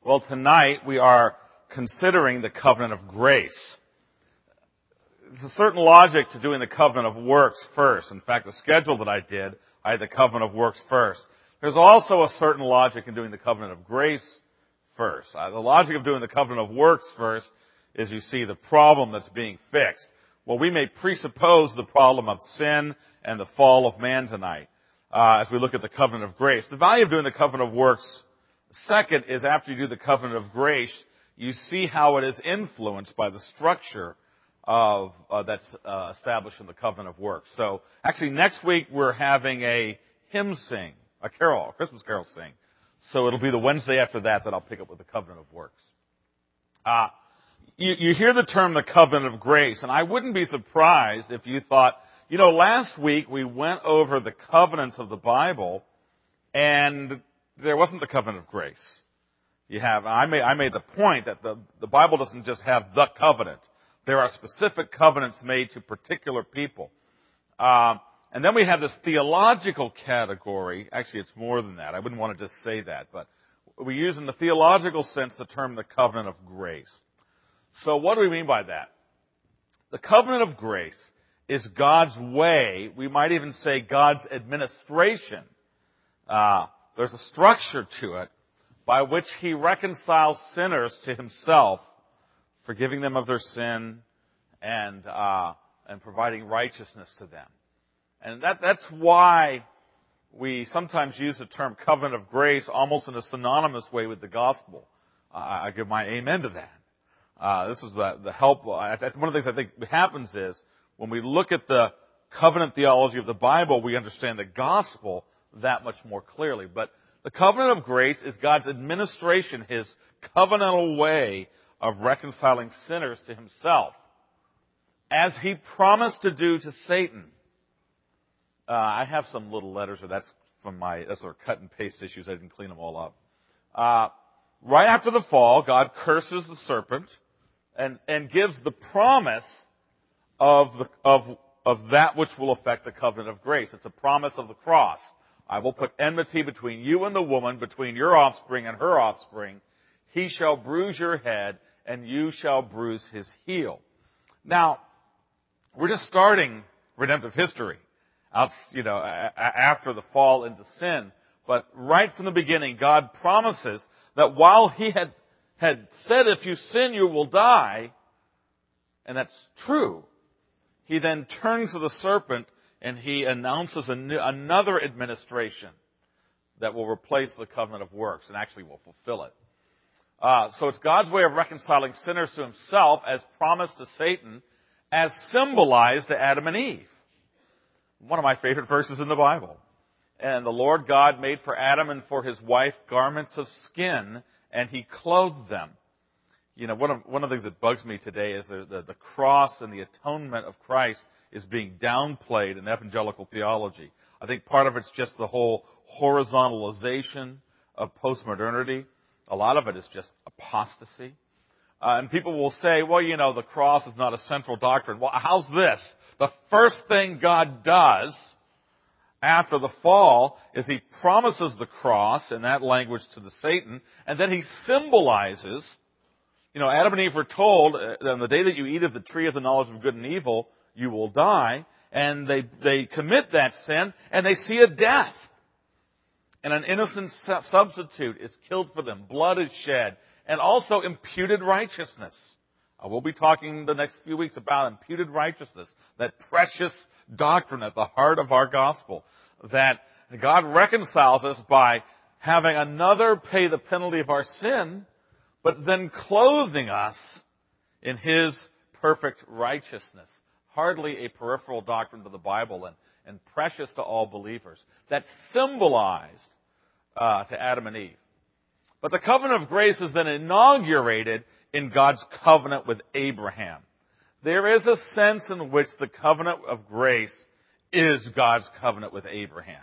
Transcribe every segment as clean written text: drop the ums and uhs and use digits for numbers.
Well, tonight we are considering the covenant of grace. There's a certain logic to doing the covenant of works first. In fact, the schedule that I did, I had the covenant of works first. There's also a certain logic in doing the covenant of grace first. The logic of doing the covenant of works first is you see the problem that's being fixed. Well, we may presuppose the problem of sin and the fall of man tonight as we look at the covenant of grace. The value of doing the covenant of works second is after you do the covenant of grace, you see how it is influenced by the structure of that's established in the covenant of works. So actually next week we're having a hymn sing, a Christmas carol sing. So it'll be the Wednesday after that I'll pick up with the covenant of works. You hear the term the covenant of grace, and I wouldn't be surprised if you thought, last week we went over the covenants of the Bible, and there wasn't the covenant of grace. I made the point that the Bible doesn't just have the covenant. There are specific covenants made to particular people. And then we have this theological category. Actually, it's more than that. I wouldn't want to just say that, but we use in the theological sense the term the covenant of grace. So what do we mean by that? The covenant of grace is God's way, we might even say God's administration. There's a structure to it by which he reconciles sinners to himself, forgiving them of their sin and providing righteousness to them. And that's why we sometimes use the term covenant of grace almost in a synonymous way with the gospel. I give my amen to that. This is the help. One of the things I think happens is when we look at the covenant theology of the Bible, we understand the gospel that much more clearly. But the covenant of grace is God's administration, his covenantal way of reconciling sinners to himself, as he promised to do to Satan. I have some little letters, that's our cut and paste issues. I didn't clean them all up. Right after the fall, God curses the serpent and gives the promise of that which will affect the covenant of grace. It's a promise of the cross. I will put enmity between you and the woman, between your offspring and her offspring. He shall bruise your head, and you shall bruise his heel. Now, we're just starting redemptive history, after the fall into sin. But right from the beginning, God promises that while he had said, if you sin, you will die, and that's true, he then turns to the serpent and he announces another administration that will replace the covenant of works and actually will fulfill it. So it's God's way of reconciling sinners to himself as promised to Satan, as symbolized to Adam and Eve. One of my favorite verses in the Bible. And the Lord God made for Adam and for his wife garments of skin, and he clothed them. One of the things that bugs me today is the cross and the atonement of Christ is being downplayed in evangelical theology. I think part of it's just the whole horizontalization of postmodernity. A lot of it is just apostasy. And people will say, well, the cross is not a central doctrine. Well, how's this? The first thing God does after the fall is he promises the cross in that language to the Satan, and then he symbolizes, Adam and Eve were told, on the day that you eat of the tree of the knowledge of good and evil, you will die, and they commit that sin, and they see a death. And an innocent substitute is killed for them, blood is shed, and also imputed righteousness. We'll be talking the next few weeks about imputed righteousness, that precious doctrine at the heart of our gospel, that God reconciles us by having another pay the penalty of our sin, but then clothing us in his perfect righteousness. Hardly a peripheral doctrine to the Bible and precious to all believers. That's symbolized to Adam and Eve. But the covenant of grace is then inaugurated in God's covenant with Abraham. There is a sense in which the covenant of grace is God's covenant with Abraham.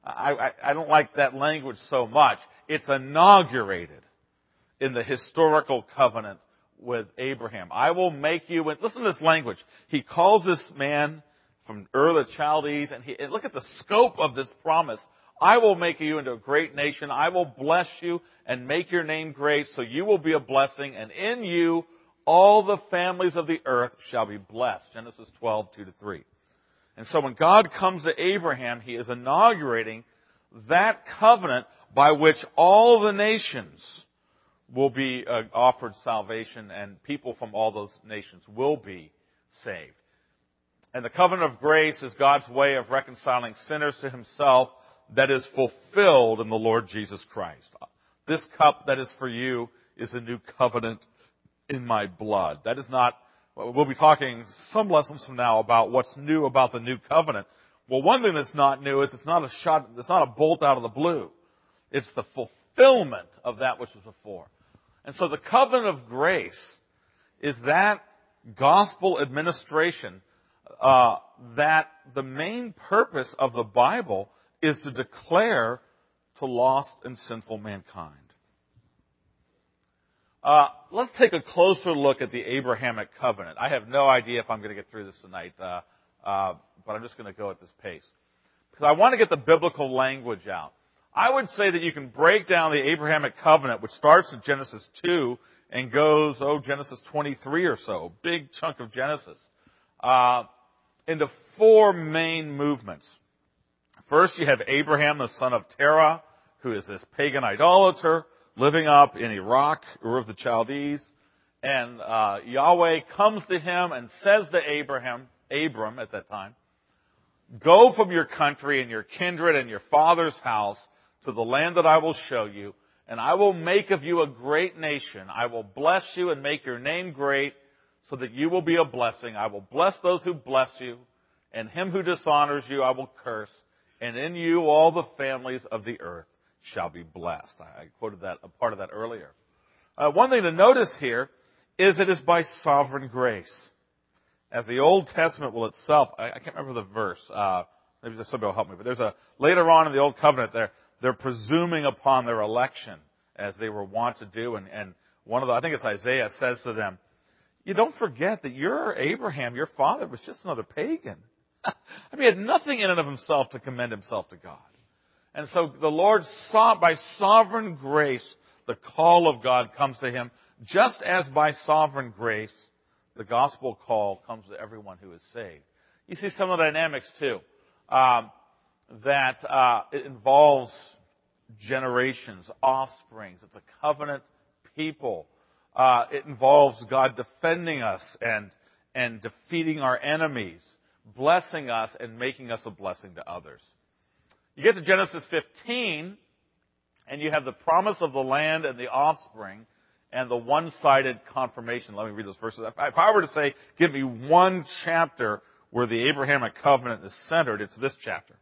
I don't like that language so much. It's inaugurated in the historical covenant with Abraham. I will make you, listen to this language. He calls this man from Ur the Chaldees, and look at the scope of this promise. I will make you into a great nation. I will bless you and make your name great, so you will be a blessing, and in you all the families of the earth shall be blessed. Genesis 12, 2-3. And so when God comes to Abraham, he is inaugurating that covenant by which all the nations will be offered salvation, and people from all those nations will be saved. And the covenant of grace is God's way of reconciling sinners to himself that is fulfilled in the Lord Jesus Christ. This cup that is for you is a new covenant in my blood. That is not, we'll be talking some lessons from now about what's new about the new covenant. Well, one thing that's not new is it's not a bolt out of the blue. It's the fulfillment of that which was before. And so the covenant of grace is that gospel administration that the main purpose of the Bible is to declare to lost and sinful mankind. Let's take a closer look at the Abrahamic covenant. I have no idea if I'm going to get through this tonight, but I'm just going to go at this pace, because I want to get the biblical language out. I would say that you can break down the Abrahamic covenant, which starts in Genesis 2 and goes, Genesis 23 or so, big chunk of Genesis, into four main movements. First, you have Abraham, the son of Terah, who is this pagan idolater living up in Iraq, Ur of the Chaldees. And Yahweh comes to him and says to Abram at that time, go from your country and your kindred and your father's house to the land that I will show you, and I will make of you a great nation. I will bless you and make your name great, so that you will be a blessing. I will bless those who bless you, and him who dishonors you I will curse, and in you all the families of the earth shall be blessed. I quoted that, a part of that earlier. One thing to notice here is it is by sovereign grace. As the Old Testament will itself, I can't remember the verse, maybe somebody will help me, but there's later on in the Old Covenant they're presuming upon their election, as they were wont to do, and one of I think it's Isaiah, says to them, you don't forget that your Abraham, your father, was just another pagan. I mean, he had nothing in and of himself to commend himself to God. And so the Lord saw, by sovereign grace, the call of God comes to him, just as by sovereign grace, the gospel call comes to everyone who is saved. You see some of the dynamics too, that it involves generations, offsprings. It's a covenant people. It involves God defending us and defeating our enemies, blessing us and making us a blessing to others. You get to Genesis 15, and you have the promise of the land and the offspring and the one-sided confirmation. Let me read those verses. If I were to say, give me one chapter where the Abrahamic covenant is centered, it's this chapter.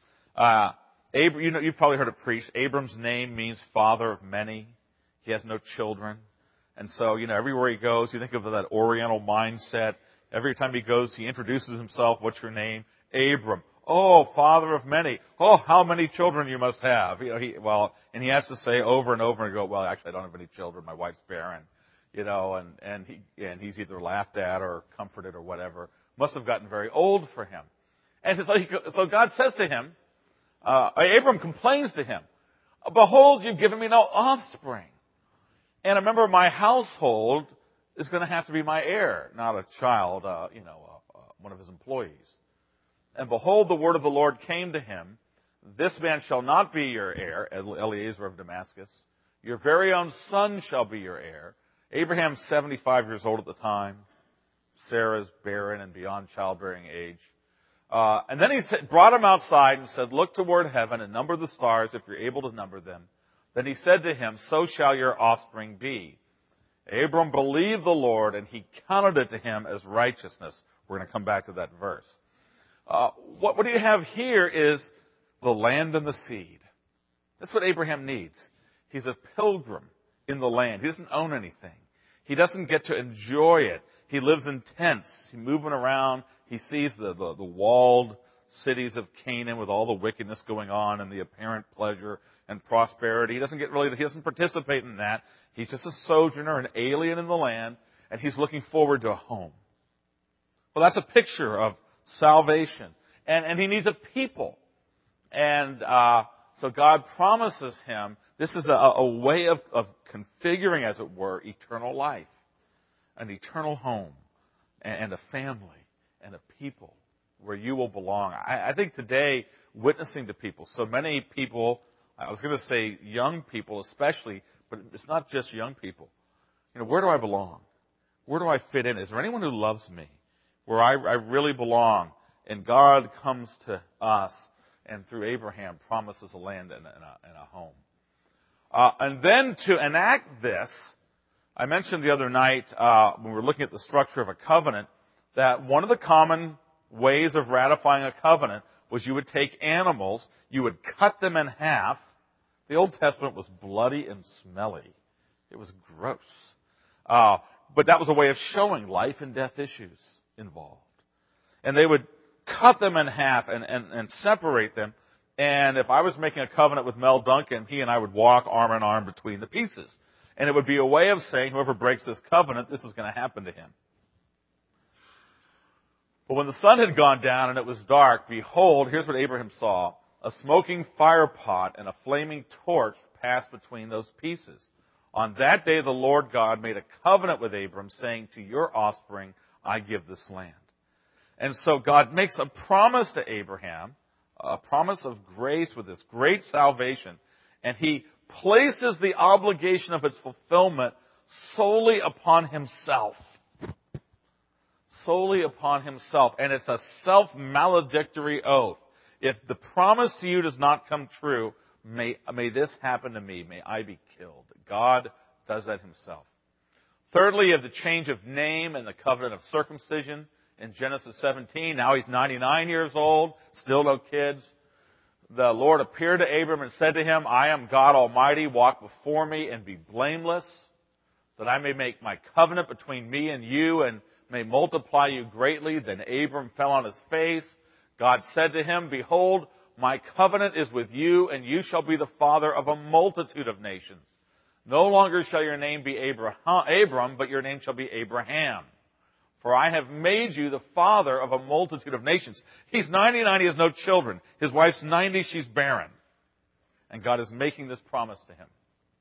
You've probably heard it preached. Abram's name means father of many. He has no children. And so, everywhere he goes, you think of that Oriental mindset. Every time he goes, he introduces himself. What's your name? Abram. Oh, father of many. Oh, how many children you must have. And he has to say over and over and go, well, actually, I don't have any children. My wife's barren. And he's either laughed at or comforted or whatever. Must have gotten very old for him. And so God says to him, Abram complains to him, behold, you've given me no offspring. And remember, my household is going to have to be my heir, not a child, one of his employees. And behold, the word of the Lord came to him. This man shall not be your heir, Eliezer of Damascus. Your very own son shall be your heir. Abraham's 75 years old at the time. Sarah's barren and beyond childbearing age. And then he brought him outside and said, look toward heaven and number the stars if you're able to number them. Then he said to him, so shall your offspring be. Abram believed the Lord, and he counted it to him as righteousness. We're going to come back to that verse. What do you have here is the land and the seed. That's what Abraham needs. He's a pilgrim in the land. He doesn't own anything. He doesn't get to enjoy it. He lives in tents. He's moving around. He sees the walled cities of Canaan with all the wickedness going on and the apparent pleasure and prosperity. He doesn't participate in that. He's just a sojourner, an alien in the land, and he's looking forward to a home. Well, that's a picture of salvation. And he needs a people. And So God promises him, this is a way of configuring, as it were, eternal life, an eternal home, and a family, and a people where you will belong. I think today, witnessing to people, so many people, I was going to say young people especially, but it's not just young people. Where do I belong? Where do I fit in? Is there anyone who loves me? Where I really belong? And God comes to us, and through Abraham promises a land and a home. And then to enact this, I mentioned the other night, when we were looking at the structure of a covenant, that one of the common ways of ratifying a covenant was you would take animals, you would cut them in half. The Old Testament was bloody and smelly. It was gross. But that was a way of showing life and death issues involved. And they would cut them in half and separate them. And if I was making a covenant with Mel Duncan, he and I would walk arm in arm between the pieces. And it would be a way of saying, whoever breaks this covenant, this is going to happen to him. But when the sun had gone down and it was dark, behold, here's what Abraham saw. A smoking fire pot and a flaming torch passed between those pieces. On that day the Lord God made a covenant with Abram, saying, to your offspring I give this land. And so God makes a promise to Abraham, a promise of grace with this great salvation, and he places the obligation of its fulfillment solely upon himself. Solely upon himself. And it's a self-maledictory oath. If the promise to you does not come true, may this happen to me. May I be killed. God does that himself. Thirdly, you have the change of name and the covenant of circumcision in Genesis 17. Now he's 99 years old, still no kids. The Lord appeared to Abram and said to him, I am God Almighty. Walk before me and be blameless, that I may make my covenant between me and you and may multiply you greatly. Then Abram fell on his face. God said to him, behold, my covenant is with you, and you shall be the father of a multitude of nations. No longer shall your name be Abram, but your name shall be Abraham. For I have made you the father of a multitude of nations. He's 99, he has no children. His wife's 90, she's barren. And God is making this promise to him.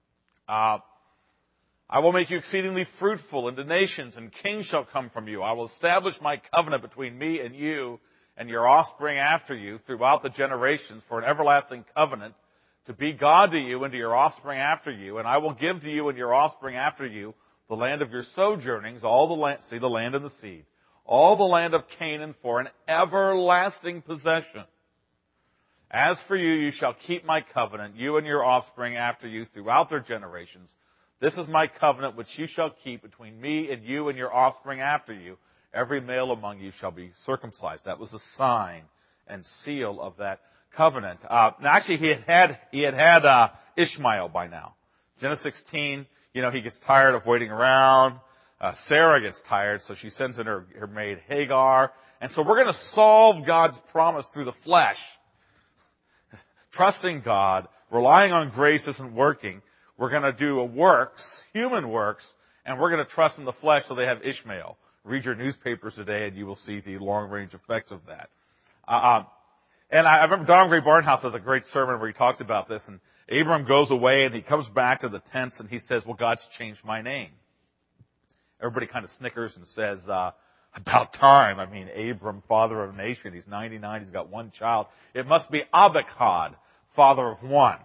I will make you exceedingly fruitful into nations, and kings shall come from you. I will establish my covenant between me and you and your offspring after you throughout the generations for an everlasting covenant to be God to you and to your offspring after you. And I will give to you and your offspring after you the land of your sojournings, all the land, see the land and the seed, all the land of Canaan for an everlasting possession. As for you, you shall keep my covenant, you and your offspring after you throughout their generations. This is my covenant which you shall keep between me and you and your offspring after you. Every male among you shall be circumcised. That was a sign and seal of that covenant. Now actually he had Ishmael by now. Genesis 16, he gets tired of waiting around. Sarah gets tired, so she sends in her maid Hagar. And so we're going to solve God's promise through the flesh. Trusting God, relying on grace isn't working. We're going to do human works, and we're going to trust in the flesh so they have Ishmael. Read your newspapers today and you will see the long-range effects of that. And I remember Don Gray Barnhouse has a great sermon where he talks about this, and Abram goes away and he comes back to the tents and he says, well, God's changed my name. Everybody kind of snickers and says, about time. I mean, Abram, father of a nation. He's 99. He's got one child. It must be Abichad, father of one.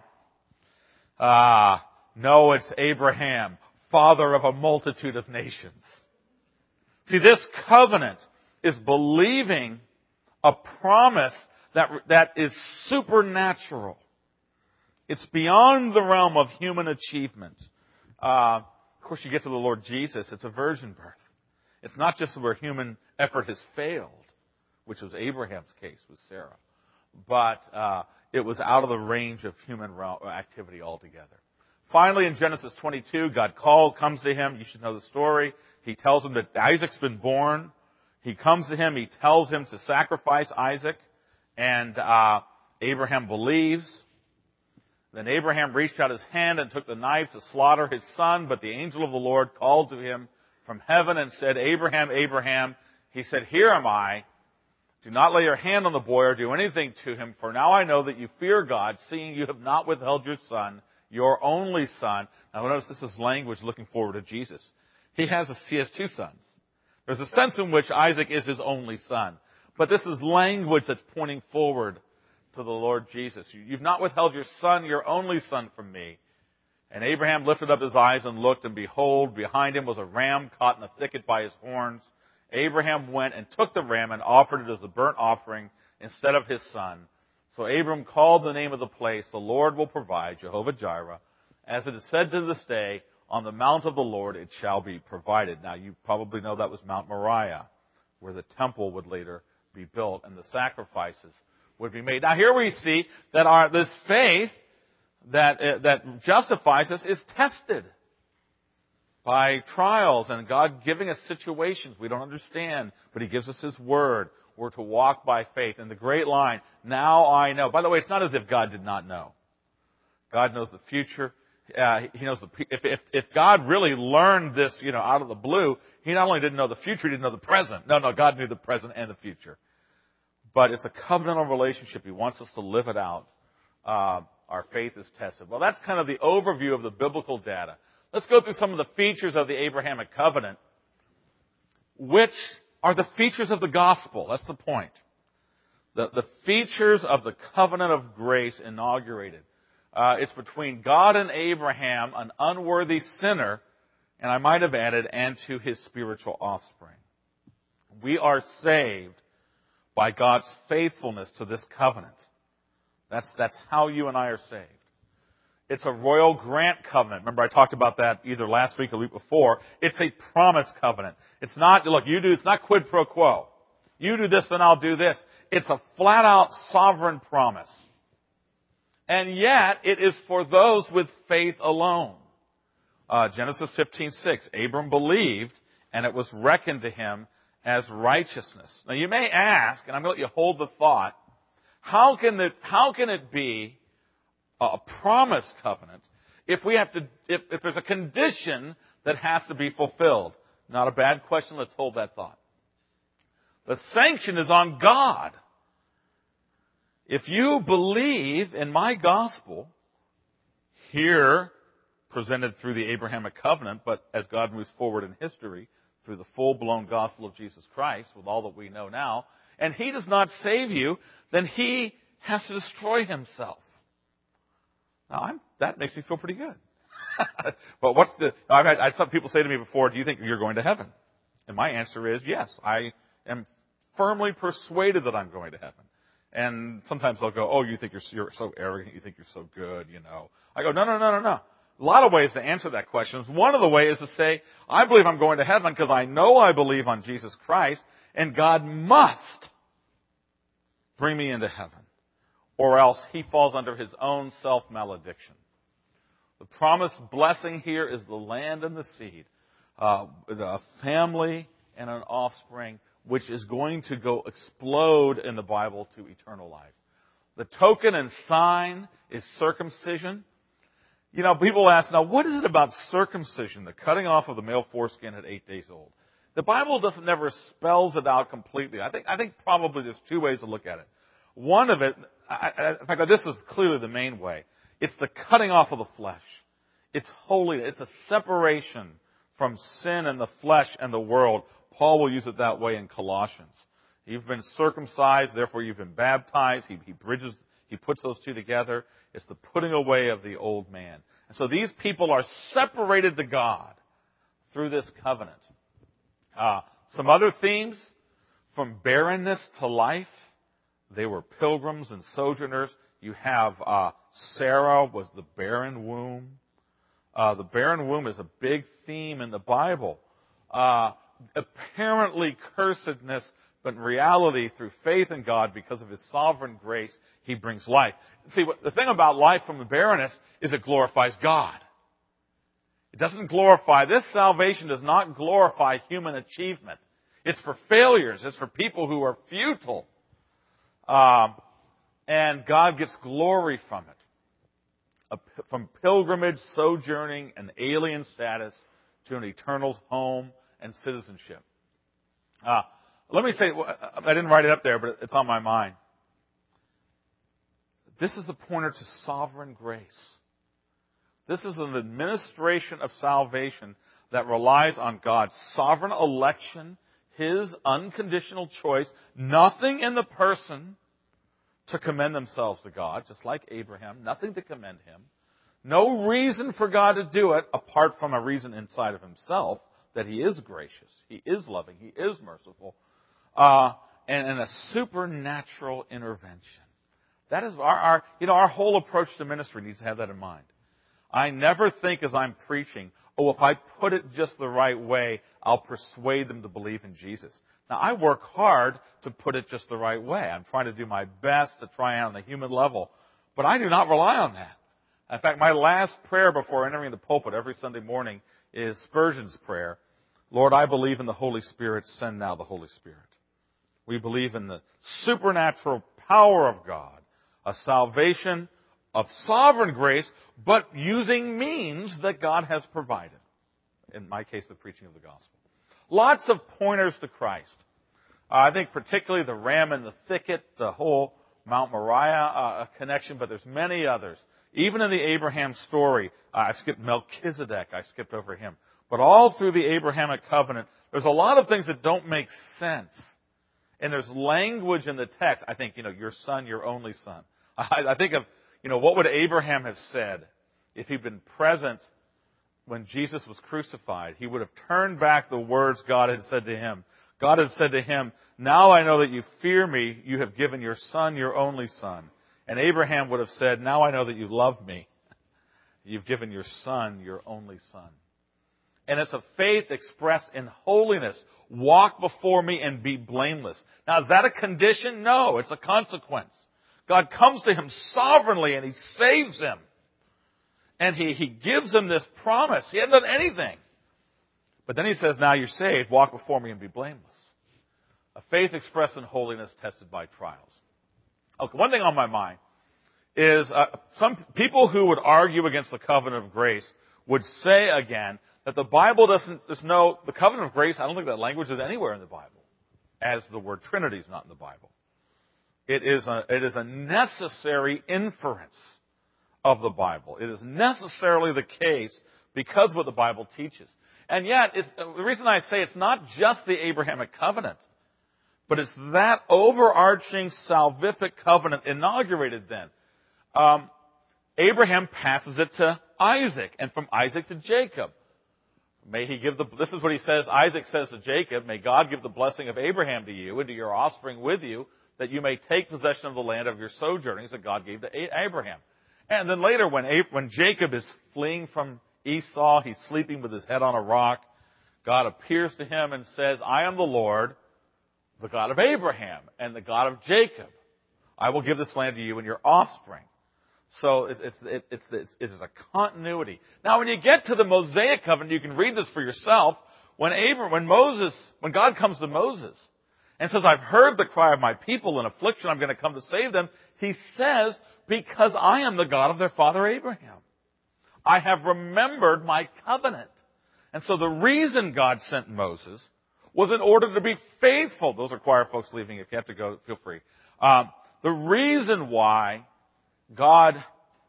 No, it's Abraham, father of a multitude of nations. See, this covenant is believing a promise that is supernatural. It's beyond the realm of human achievement. Of course, you get to the Lord Jesus, it's a virgin birth. It's not just where human effort has failed, which was Abraham's case with Sarah, but it was out of the range of human activity altogether. Finally, in Genesis 22, God comes to him. You should know the story. He tells him that Isaac's been born. He comes to him. He tells him to sacrifice Isaac. And Abraham believes. Then Abraham reached out his hand and took the knife to slaughter his son. But the angel of the Lord called to him from heaven and said, Abraham, Abraham. He said, here am I. Do not lay your hand on the boy or do anything to him, for now I know that you fear God, seeing you have not withheld your son, your only son. Now notice this is language looking forward to Jesus. He has two sons. There's a sense in which Isaac is his only son. But this is language that's pointing forward to the Lord Jesus. You've not withheld your son, your only son, from me. And Abraham lifted up his eyes and looked, and behold, behind him was a ram caught in a thicket by his horns. Abraham went and took the ram and offered it as a burnt offering instead of his son. So Abram called the name of the place, the Lord will provide, Jehovah Jireh. As it is said to this day, on the mount of the Lord it shall be provided. Now you probably know that was Mount Moriah, where the temple would later be built and the sacrifices would be made. Now here we see that this faith that justifies us is tested by trials and God giving us situations we don't understand, but He gives us His Word. We're to walk by faith. And the great line, now I know. By the way, it's not as if God did not know. God knows the future. He knows if God really learned this, out of the blue, He not only didn't know the future, He didn't know the present. No, God knew the present and the future. But it's a covenantal relationship. He wants us to live it out. Our faith is tested. Well, that's kind of the overview of the biblical data. Let's go through some of the features of the Abrahamic covenant, which are the features of the gospel. That's the point. The features of the covenant of grace inaugurated. It's between God and Abraham, an unworthy sinner, and I might have added, and to his spiritual offspring. We are saved by God's faithfulness to this covenant. That's how you and I are saved. It's a royal grant covenant. Remember I talked about that either last week or the week before. It's a promise covenant. It's not, it's not quid pro quo. You do this, then I'll do this. It's a flat out sovereign promise. And yet, it is for those with faith alone. Genesis 15:6, Abram believed, and it was reckoned to him as righteousness. Now you may ask, and I'm going to let you hold the thought, how can it be a promise covenant if there's a condition that has to be fulfilled? Not a bad question. Let's hold that thought. The sanction is on God. If you believe in my gospel, here presented through the Abrahamic covenant, but as God moves forward in history through the full-blown gospel of Jesus Christ with all that we know now, and He does not save you, then He has to destroy Himself. Now, that makes me feel pretty good. But I've had some people say to me before, do you think you're going to heaven? And my answer is yes. I am firmly persuaded that I'm going to heaven. And sometimes they'll go, oh, you think you're so arrogant, you think you're so good, I go, no. A lot of ways to answer that question. One of the ways is to say, I believe I'm going to heaven because I know I believe on Jesus Christ, and God must bring me into heaven, or else He falls under His own self-malediction. The promised blessing here is the land and the seed, a family and an offspring, which is going to go explode in the Bible to eternal life. The token and sign is circumcision. People ask, now what is it about circumcision, the cutting off of the male foreskin at 8 days old? The Bible never spells it out completely. I think probably there's two ways to look at it. One of it, in fact, this is clearly the main way. It's the cutting off of the flesh. It's holy. It's a separation from sin and the flesh and the world. Paul will use it that way in Colossians. You've been circumcised, therefore you've been baptized. He puts those two together. It's the putting away of the old man. And so these people are separated to God through this covenant. Some other themes, from barrenness to life. They were pilgrims and sojourners. You have Sarah was the barren womb. The barren womb is a big theme in the Bible. Apparently cursedness, but in reality, through faith in God, because of His sovereign grace, He brings life. See, the thing about life from the barrenness is it glorifies God. It doesn't glorify, this salvation does not glorify human achievement. It's for failures. It's for people who are futile. And God gets glory from it. From pilgrimage, sojourning, and alien status to an eternal home and citizenship. Let me say, I didn't write it up there, but it's on my mind. This is the pointer to sovereign grace. This is an administration of salvation that relies on God's sovereign election, His unconditional choice, nothing in the person to commend themselves to God, just like Abraham, nothing to commend him. No reason for God to do it apart from a reason inside of himself that He is gracious, He is loving, He is merciful, and a supernatural intervention. That is our whole approach to ministry needs to have that in mind. I never think as I'm preaching, if I put it just the right way, I'll persuade them to believe in Jesus. Now, I work hard to put it just the right way. I'm trying to do my best to try out on the human level, but I do not rely on that. In fact, my last prayer before entering the pulpit every Sunday morning is Spurgeon's prayer. Lord, I believe in the Holy Spirit. Send now the Holy Spirit. We believe in the supernatural power of God, a salvation of sovereign grace, but using means that God has provided. In my case, the preaching of the gospel. Lots of pointers to Christ. I think particularly the ram in the thicket, the whole Mount Moriah connection, but there's many others. Even in the Abraham story, I skipped Melchizedek, I skipped over him. But all through the Abrahamic covenant, there's a lot of things that don't make sense. And there's language in the text. I think, your son, your only son. I think of, what would Abraham have said if he'd been present when Jesus was crucified? He would have turned back the words God had said to him. God had said to him, now I know that you fear me. You have given your son, your only son. And Abraham would have said, now I know that you love me. You've given your son, your only son. And it's a faith expressed in holiness. Walk before me and be blameless. Now, is that a condition? No, it's a consequence. God comes to him sovereignly and He saves him. And he gives him this promise. He hasn't done anything. But then He says, now you're saved. Walk before me and be blameless. A faith expressed in holiness tested by trials. Okay, one thing on my mind is some people who would argue against the covenant of grace would say again that the Bible doesn't, the covenant of grace, I don't think that language is anywhere in the Bible, as the word Trinity is not in the Bible. It is a necessary inference of the Bible. It is necessarily the case because of what the Bible teaches. And yet, the reason I say it's not just the Abrahamic covenant, but it's that overarching salvific covenant inaugurated then. Abraham passes it to Isaac, and from Isaac to Jacob. May he give this is what he says, Isaac says to Jacob, may God give the blessing of Abraham to you and to your offspring with you, that you may take possession of the land of your sojournings that God gave to Abraham. And then later when Jacob is fleeing from Esau, he's sleeping with his head on a rock, God appears to him and says, I am the Lord, the God of Abraham and the God of Jacob. I will give this land to you and your offspring. So it's a continuity. Now, when you get to the Mosaic covenant, you can read this for yourself. When God comes to Moses and says, I've heard the cry of my people in affliction, I'm going to come to save them. He says, because I am the God of their father Abraham. I have remembered my covenant. And so the reason God sent Moses was in order to be faithful. Those are choir folks leaving. If you have to go, feel free. The reason why God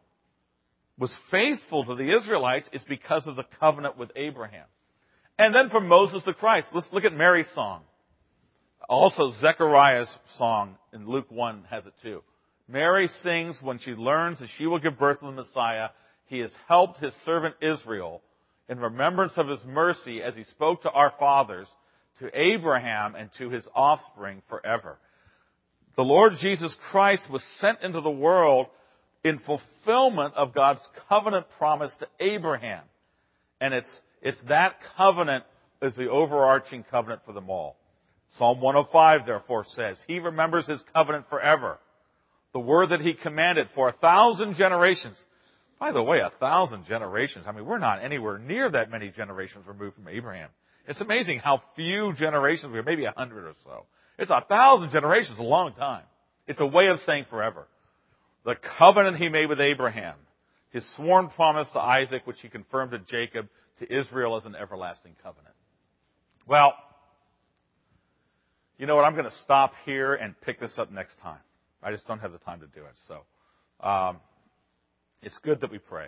was faithful to the Israelites is because of the covenant with Abraham. And then from Moses to Christ, let's look at Mary's song. Also, Zechariah's song in Luke 1 has it too. Mary sings when she learns that she will give birth to the Messiah. He has helped His servant Israel in remembrance of His mercy as He spoke to our fathers, to Abraham and to his offspring forever. The Lord Jesus Christ was sent into the world in fulfillment of God's covenant promise to Abraham. And it's that covenant is the overarching covenant for them all. Psalm 105 therefore says, He remembers His covenant forever. The word that He commanded for 1,000 generations. By the way, 1,000 generations. I mean, we're not anywhere near that many generations removed from Abraham. It's amazing how few generations we have, maybe 100 or so. It's 1,000 generations, a long time. It's a way of saying forever. The covenant He made with Abraham, His sworn promise to Isaac, which He confirmed to Jacob, to Israel as an everlasting covenant. Well, you know what, I'm going to stop here and pick this up next time. I just don't have the time to do it. So, it's good that we pray.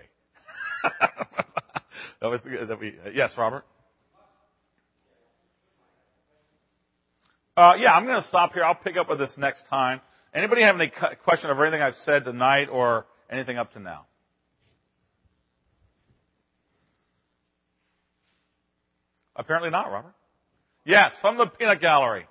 Yes, Robert? Yeah, I'm going to stop here. I'll pick up with this next time. Anybody have any question of anything I've said tonight or anything up to now? Apparently not, Robert. Yes, from the peanut gallery.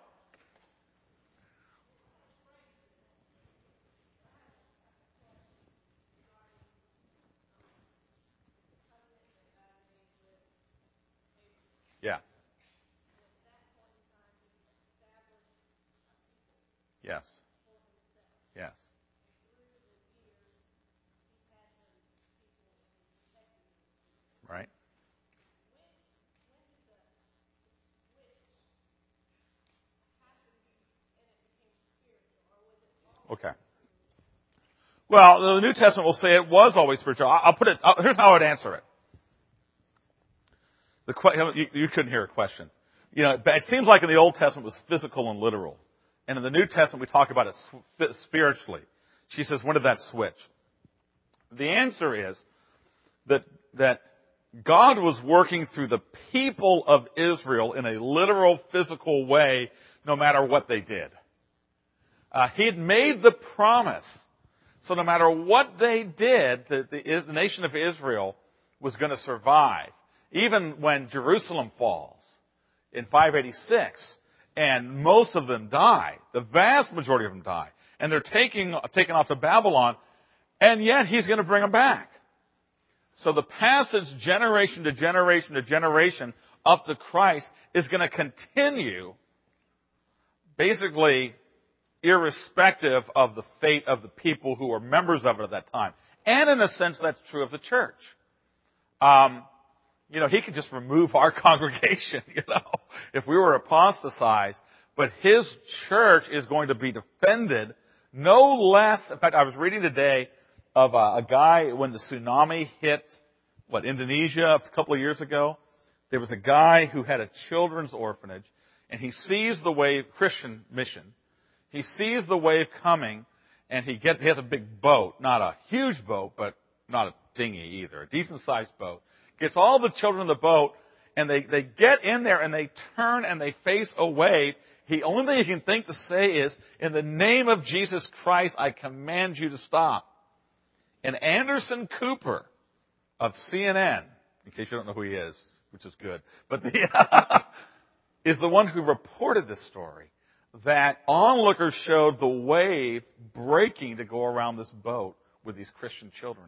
Yeah. Yes. Yes. Right. Okay. Well, the New Testament will say it was always spiritual. I'll put it, here's how I'd answer it. You couldn't hear a question. You know, it seems like in the Old Testament it was physical and literal. And in the New Testament we talk about it spiritually. She says, when did that switch? The answer is that God was working through the people of Israel in a literal, physical way, no matter what they did. He had made the promise. So no matter what they did, the nation of Israel was going to survive. Even when Jerusalem falls in 586, and most of them die, the vast majority of them die, and they're taken off to Babylon, and yet he's going to bring them back. So the passage generation to generation to generation up to Christ is going to continue basically irrespective of the fate of the people who are members of it at that time. And in a sense, that's true of the church. He could just remove our congregation, if we were apostatized. But his church is going to be defended no less. In fact, I was reading today of a guy when the tsunami hit, Indonesia a couple of years ago. There was a guy who had a children's orphanage, and he sees the wave, Christian mission. He sees the wave coming, and he has a big boat, not a huge boat, but not a dinghy either, a decent-sized boat. Gets all the children in the boat, and they get in there, and they turn, and they face a wave. The only thing he can think to say is, in the name of Jesus Christ, I command you to stop. And Anderson Cooper of CNN, in case you don't know who he is, which is good, but is the one who reported this story, that onlookers showed the wave breaking to go around this boat with these Christian children in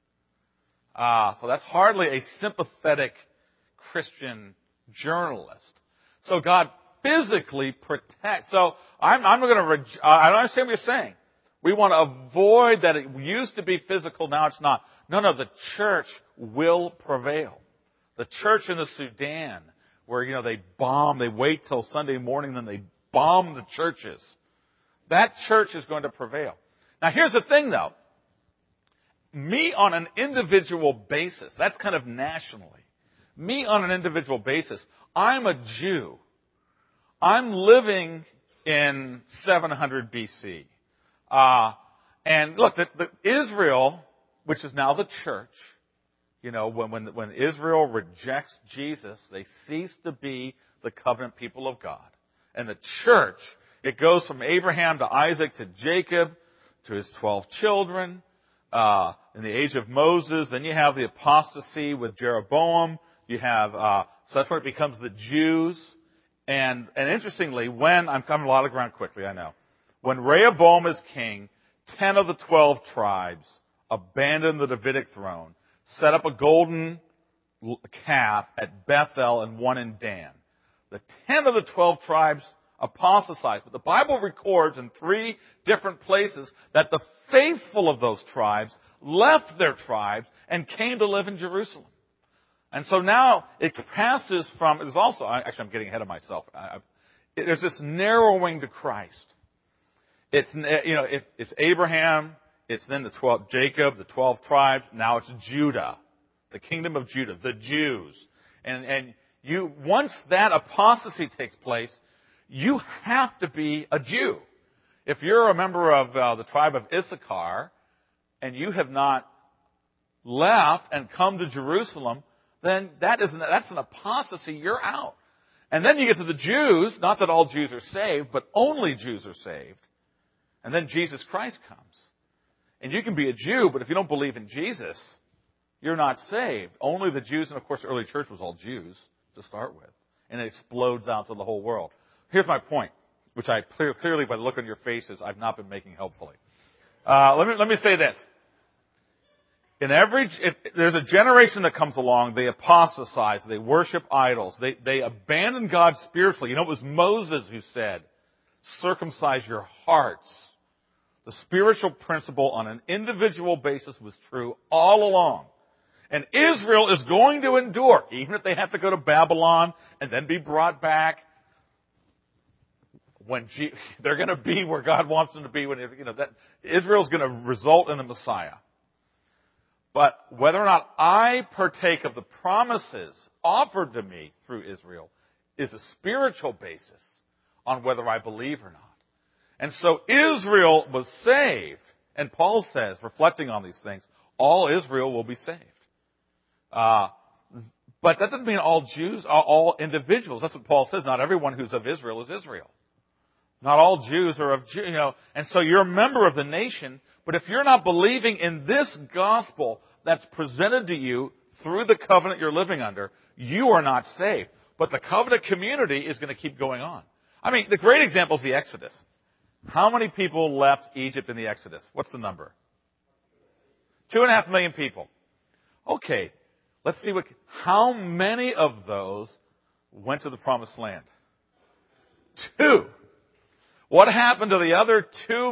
it. So that's hardly a sympathetic Christian journalist. So God physically protects. So I understand what you're saying. We want to avoid that it used to be physical, now it's not. No, the church will prevail. The church in the Sudan, where, they wait till Sunday morning, then they bomb the churches. That church is going to prevail. Now here's the thing though. Me on an individual basis, that's kind of nationally. Me on an individual basis, I'm a Jew. I'm living in 700 BC. And look, the Israel, which is now the church, when Israel rejects Jesus, they cease to be the covenant people of God. And the church, it goes from Abraham to Isaac to Jacob to his 12 children. In the age of Moses, then you have the apostasy with Jeroboam. You have, so that's when it becomes the Jews. And interestingly, I'm covering a lot of ground quickly, I know. When Rehoboam is king, 10 of the 12 tribes abandoned the Davidic throne, set up a golden calf at Bethel and one in Dan. The 10 of the 12 tribes apostatized. But the Bible records in 3 different places that the faithful of those tribes left their tribes and came to live in Jerusalem. And so now it passes from, there's also, actually I'm getting ahead of myself. There's this narrowing to Christ. It's, if it's Abraham, it's then Jacob, the 12 tribes, now it's Judah, the kingdom of Judah, the Jews. And once that apostasy takes place, you have to be a Jew. If you're a member of the tribe of Issachar and you have not left and come to Jerusalem, then that's an apostasy. You're out. And then you get to the Jews, not that all Jews are saved, but only Jews are saved. And then Jesus Christ comes. And you can be a Jew, but if you don't believe in Jesus, you're not saved. Only the Jews, and of course the early church was all Jews to start with. And it explodes out to the whole world. Here's my point, which I clearly by the look on your faces, I've not been making helpfully. Let me say this. If there's a generation that comes along, they apostatize, they worship idols, they abandon God spiritually. You know, it was Moses who said, circumcise your hearts. The spiritual principle on an individual basis was true all along. And Israel is going to endure, even if they have to go to Babylon and then be brought back. They're going to be where God wants them to be. Israel's going to result in a Messiah. But whether or not I partake of the promises offered to me through Israel is a spiritual basis on whether I believe or not. And so Israel was saved. And Paul says, reflecting on these things, all Israel will be saved. But that doesn't mean all Jews, all individuals. That's what Paul says. Not everyone who's of Israel is Israel. Not all Jews are of Jews, and so you're a member of the nation, but if you're not believing in this gospel that's presented to you through the covenant you're living under, you are not saved. But the covenant community is going to keep going on. I mean, the great example is the Exodus. How many people left Egypt in the Exodus? What's the number? 2.5 million people. Okay, let's see how many of those went to the promised land? 2. What happened to the other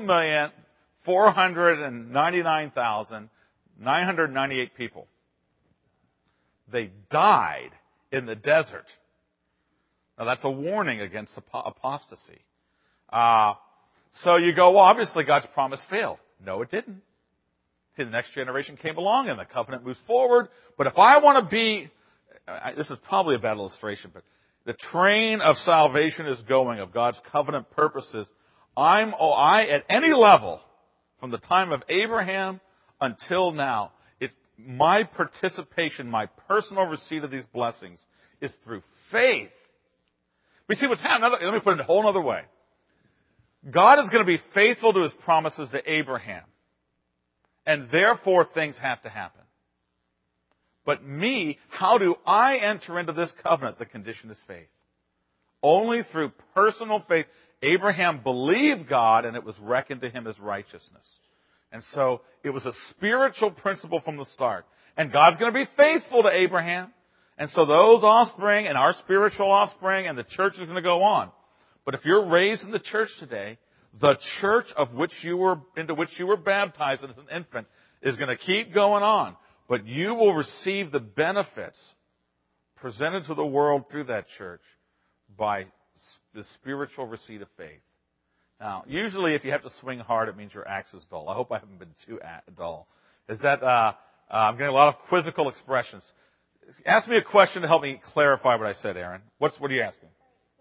2,499,998 people? They died in the desert. Now that's a warning against apostasy. So you go, well, obviously God's promise failed. No, it didn't. The next generation came along and the covenant moves forward. But if I want to be, this is probably a bad illustration, but the train of salvation is going, of God's covenant purposes. I, at any level, from the time of Abraham until now, my participation, my personal receipt of these blessings is through faith. We see what's happening. Let me put it a whole other way. God is going to be faithful to his promises to Abraham. And therefore things have to happen. But how do I enter into this covenant? The condition is faith. Only through personal faith. Abraham believed God and it was reckoned to him as righteousness. And so it was a spiritual principle from the start. And God's going to be faithful to Abraham. And so those offspring and our spiritual offspring and the church is going to go on. But if you're raised in the church today, the church into which you were baptized as an infant is going to keep going on. But you will receive the benefits presented to the world through that church by the spiritual receipt of faith. Now, usually if you have to swing hard, it means your axe is dull. I hope I haven't been too dull. I'm getting a lot of quizzical expressions. Ask me a question to help me clarify what I said, Aaron. What are you asking?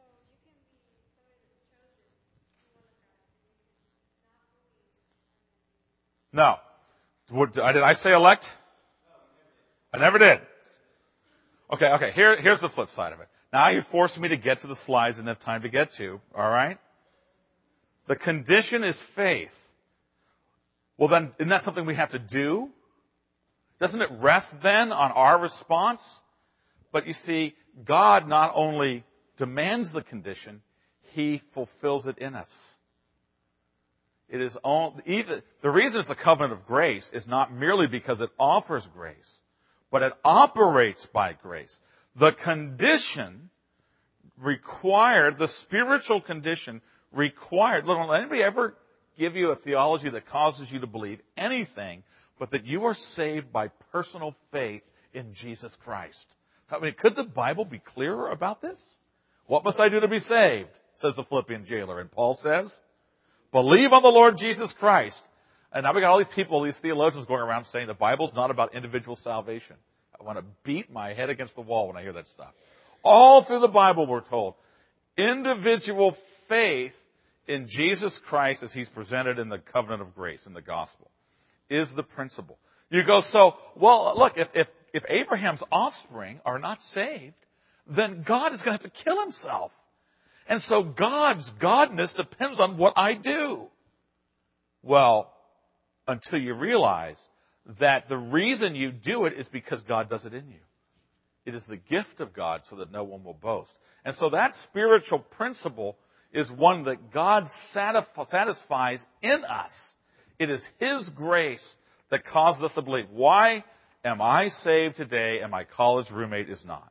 No. Did I say elect? I never did. Okay. Here's the flip side of it. Now you're forcing me to get to the slides I didn't have time to get to. All right? The condition is faith. Well then, isn't that something we have to do? Doesn't it rest then on our response? But you see, God not only demands the condition, he fulfills it in us. It is the reason it's a covenant of grace is not merely because it offers grace, but it operates by grace. The condition required, the spiritual condition required, don't let anybody ever give you a theology that causes you to believe anything, but that you are saved by personal faith in Jesus Christ. I mean, could the Bible be clearer about this? What must I do to be saved? Says the Philippian jailer. And Paul says, believe on the Lord Jesus Christ. And now we got all these people, these theologians going around saying the Bible's not about individual salvation. I want to beat my head against the wall when I hear that stuff. All through the Bible we're told, Individual faith in Jesus Christ as he's presented in the covenant of grace, in the gospel, is the principle. You go, look, if Abraham's offspring are not saved, then God is going to have to kill himself. And so God's godness depends on what I do. Well, until you realize that the reason you do it is because God does it in you. It is the gift of God so that no one will boast. And so that spiritual principle is one that God satisfies in us. It is His grace that causes us to believe. Why am I saved today and my college roommate is not?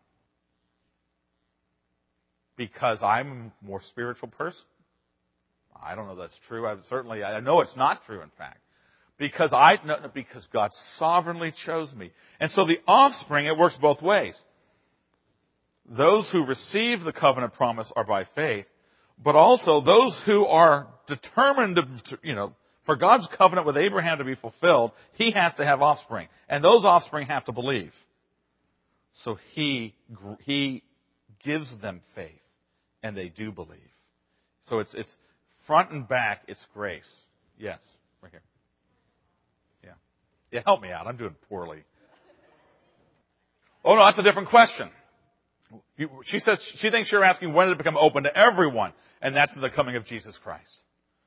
Because I'm a more spiritual person? I don't know if that's true. I know it's not true, in fact. Because God sovereignly chose me. And so the offspring, it works both ways. Those who receive the covenant promise are by faith, but also those who are determined to, for God's covenant with Abraham to be fulfilled, he has to have offspring. And those offspring have to believe. So he gives them faith, and they do believe. So it's front and back, it's grace. Yes, right here. Yeah, help me out. I'm doing poorly. Oh, no, that's a different question. She says she thinks you're asking when did it become open to everyone, and that's the coming of Jesus Christ.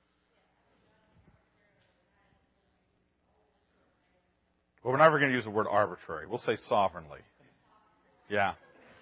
Well, we're never going to use the word arbitrary. We'll say sovereignly. Yeah.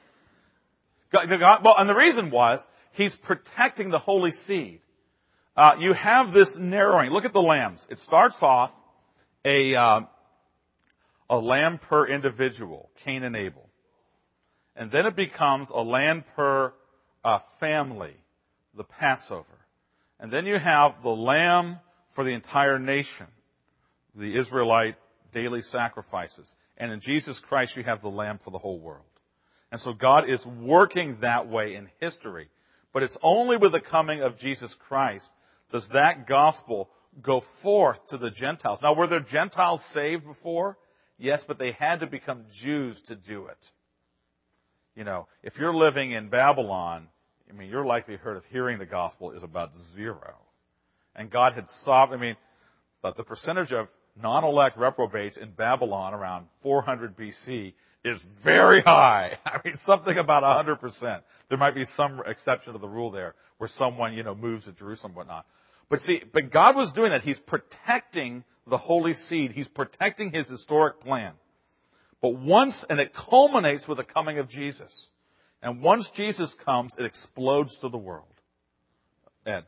Well, and the reason was he's protecting the holy seed. You have this narrowing. Look at the lambs. It starts off a lamb per individual, Cain and Abel. And then it becomes a lamb per family, the Passover. And then you have the lamb for the entire nation, the Israelite daily sacrifices. And in Jesus Christ, you have the lamb for the whole world. And so God is working that way in history. But it's only with the coming of Jesus Christ does that gospel go forth to the Gentiles. Now, were there Gentiles saved before? Yes, but they had to become Jews to do it. If you're living in Babylon, your likelihood of hearing the gospel is about zero. And God had but the percentage of non-elect reprobates in Babylon around 400 BC is very high. Something about 100%. There might be some exception to the rule there where someone, moves to Jerusalem and whatnot. But God was doing that. He's protecting the holy seed. He's protecting his historic plan. But and it culminates with the coming of Jesus. And once Jesus comes, it explodes to the world. Ed?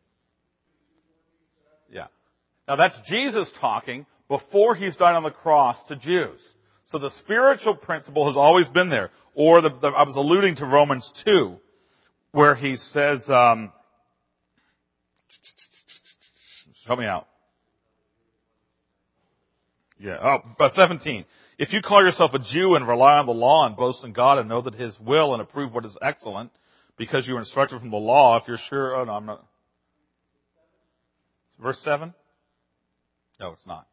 Yeah. Now that's Jesus talking before he's died on the cross to Jews. So the spiritual principle has always been there. Or I was alluding to Romans 2, where he says, help me out. Yeah. 17. If you call yourself a Jew and rely on the law and boast in God and know that his will and approve what is excellent, because you were instructed from the law, if you're sure, oh no, I'm not. Verse 7? No, it's not.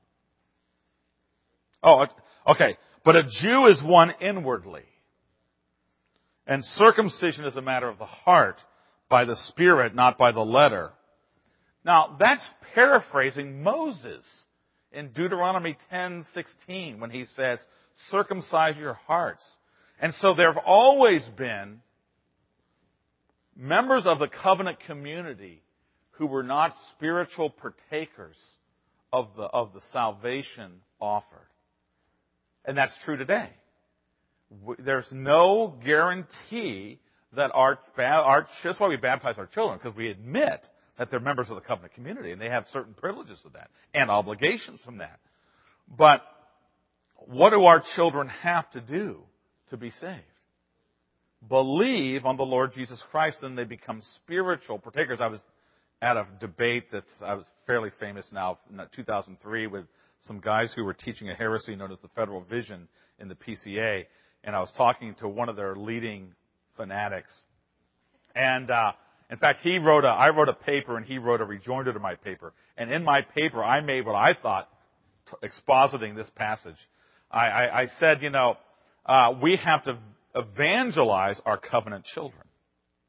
Oh, okay. But a Jew is one inwardly. And circumcision is a matter of the heart, by the Spirit, not by the letter. Now, that's paraphrasing Moses in Deuteronomy 10:16 when he says, circumcise your hearts. And so there have always been members of the covenant community who were not spiritual partakers of the salvation offered. And that's true today. There's no guarantee that that's why we baptize our children, because we admit that they're members of the covenant community, and they have certain privileges with that, and obligations from that. But what do our children have to do to be saved? Believe on the Lord Jesus Christ, then they become spiritual partakers. I was at a debate I was fairly famous now, in 2003, with some guys who were teaching a heresy known as the Federal Vision in the PCA, and I was talking to one of their leading fanatics. And in fact, I wrote a paper, and he wrote a rejoinder to my paper. And in my paper, I made what I thought, expositing this passage. I said, we have to evangelize our covenant children.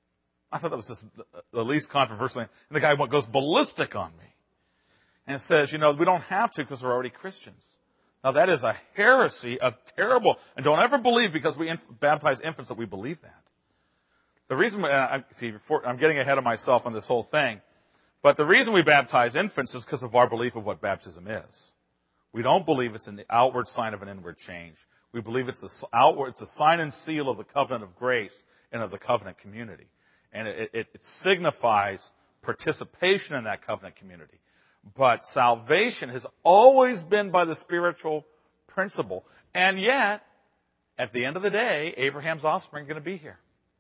I thought that was just the least controversial thing. And the guy goes ballistic on me and says, we don't have to because we're already Christians. Now that is a heresy, a terrible, and don't ever believe because we baptize infants that we believe that. The reason, I'm getting ahead of myself on this whole thing, but the reason we baptize infants is because of our belief of what baptism is. We don't believe it's an outward sign of an inward change. We believe it's a sign and seal of the covenant of grace and of the covenant community. And it signifies participation in that covenant community. But salvation has always been by the spiritual principle. And yet, at the end of the day, Abraham's offspring are going to be here.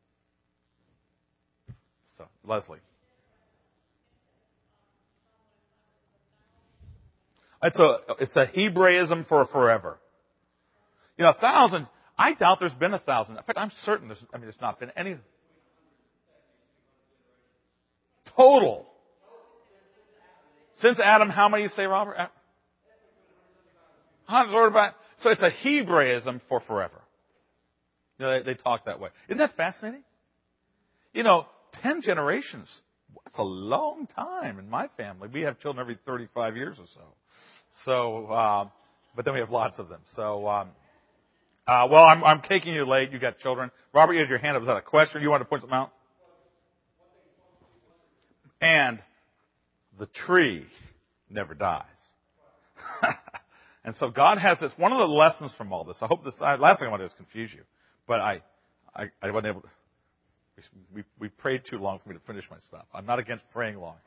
So, Leslie. It's a Hebraism for forever. 1,000, I doubt there's been 1,000. In fact, I'm certain there's not been any. Total. Since Adam, how many you say, Robert? 100. So it's a Hebraism for forever. They talk that way. Isn't that fascinating? 10 generations. That's a long time in my family. We have children every 35 years or so. So, but then we have lots of them. So, I'm taking you late. You got children. Robert, you had your hand up. Was that a question? You wanted to point something out? And the tree never dies. And so God has this, one of the lessons from all this, I hope this, last thing I want to do is confuse you, but I wasn't able to, we prayed too long for me to finish my stuff. I'm not against praying long.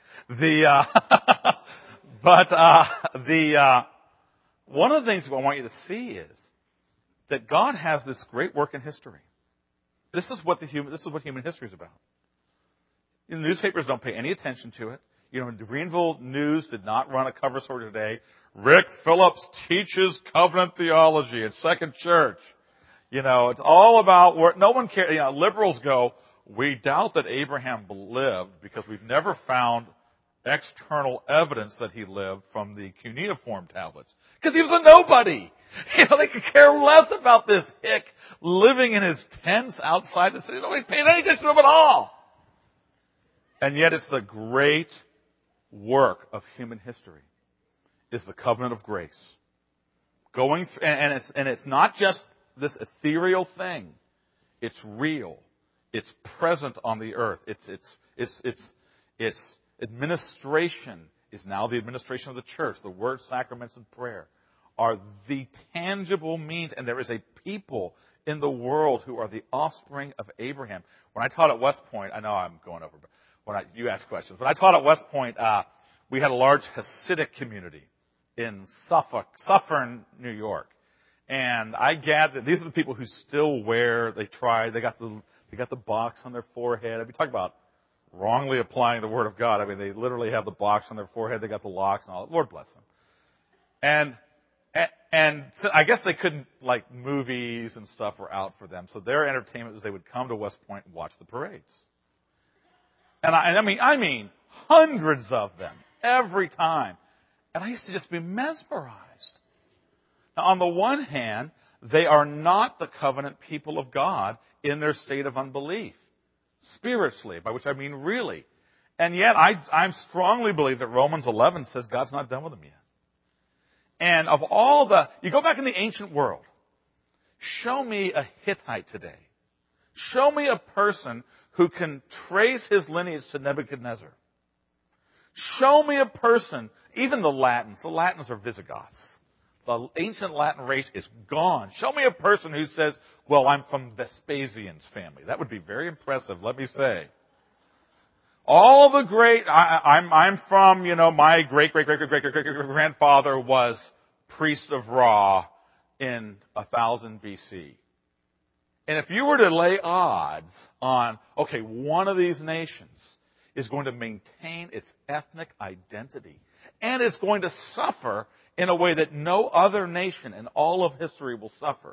One of the things I want you to see is that God has this great work in history. This is what human history is about. The newspapers don't pay any attention to it. The Greenville News did not run a cover story today. Rick Phillips teaches covenant theology at Second Church. It's all about where no one cares. Liberals go, we doubt that Abraham lived because we've never found external evidence that he lived from the cuneiform tablets. Because he was a nobody. They could care less about this hick living in his tents outside the city. Nobody paid any attention to him at all. And yet it's the great work of human history is the covenant of grace. Going through, and it's not just this ethereal thing. It's real. It's present on the earth. Its administration is now the administration of the church. The word, sacraments, and prayer are the tangible means, and there is a people in the world who are the offspring of Abraham. When I taught at West Point, I know I'm going over, but you ask questions. When I taught at West Point, we had a large Hasidic community in Suffern, New York. And I gathered, these are the people who still they got the box on their forehead. We talk about wrongly applying the Word of God. They literally have the box on their forehead. They got the locks and all that. Lord bless them. And so I guess they couldn't, movies and stuff were out for them. So their entertainment was they would come to West Point and watch the parades. And I mean, hundreds of them every time. And I used to just be mesmerized. Now, on the one hand, they are not the covenant people of God in their state of unbelief. Spiritually, by which I mean really. And yet, I strongly believe that Romans 11 says God's not done with them yet. And of all you go back in the ancient world, show me a Hittite today. Show me a person who can trace his lineage to Nebuchadnezzar. Show me a person, even the Latins are Visigoths. The ancient Latin race is gone. Show me a person who says, well, I'm from Vespasian's family. That would be very impressive, let me say. All the great, I'm from, my great-great-great-great-great-great-grandfather was priest of Ra in 1000 BC. And if you were to lay odds on, okay, one of these nations is going to maintain its ethnic identity, and it's going to suffer in a way that no other nation in all of history will suffer,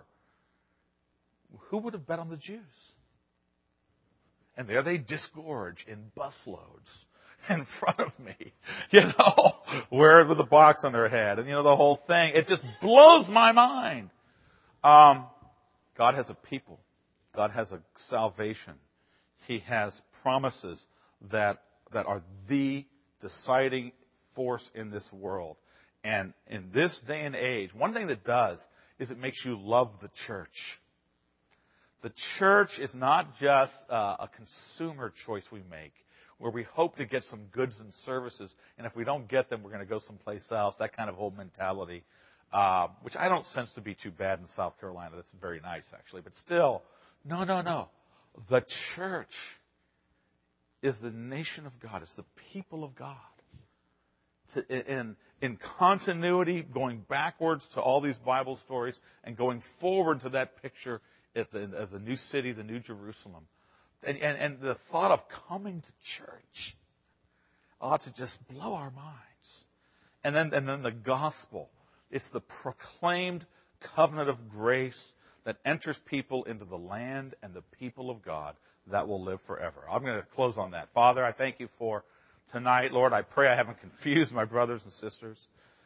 who would have bet on the Jews? And there they disgorge in busloads in front of me, wearing with a box on their head, and the whole thing. It just blows my mind. God has a people. God has a salvation. He has promises that are the deciding force in this world. And in this day and age, one thing that does is it makes you love the church. The church is not just a consumer choice we make, where we hope to get some goods and services, and if we don't get them, we're going to go someplace else, that kind of whole mentality, which I don't sense to be too bad in South Carolina. That's very nice, actually. But still, no. The church is the nation of God. It's the people of God. In continuity, going backwards to all these Bible stories and going forward to that picture of the new city, the new Jerusalem. And the thought of coming to church ought to just blow our minds. And then the gospel. It's the proclaimed covenant of grace that enters people into the land and the people of God that will live forever. I'm going to close on that. Father, I thank you for tonight. Lord, I pray I haven't confused my brothers and sisters.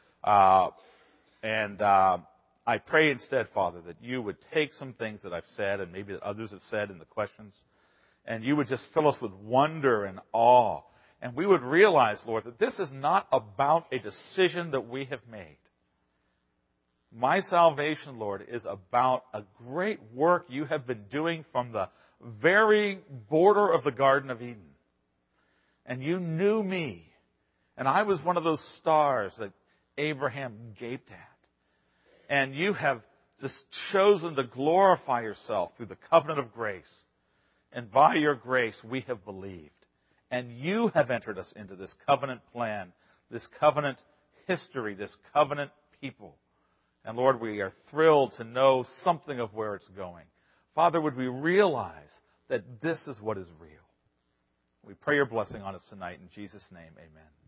I pray instead, Father, that you would take some things that I've said and maybe that others have said in the questions, and you would just fill us with wonder and awe. And we would realize, Lord, that this is not about a decision that we have made. My salvation, Lord, is about a great work you have been doing from the very border of the Garden of Eden. And you knew me. And I was one of those stars that Abraham gaped at. And you have just chosen to glorify yourself through the covenant of grace. And by your grace, we have believed. And you have entered us into this covenant plan, this covenant history, this covenant people. And Lord, we are thrilled to know something of where it's going. Father, would we realize that this is what is real? We pray your blessing on us tonight. In Jesus' name, amen.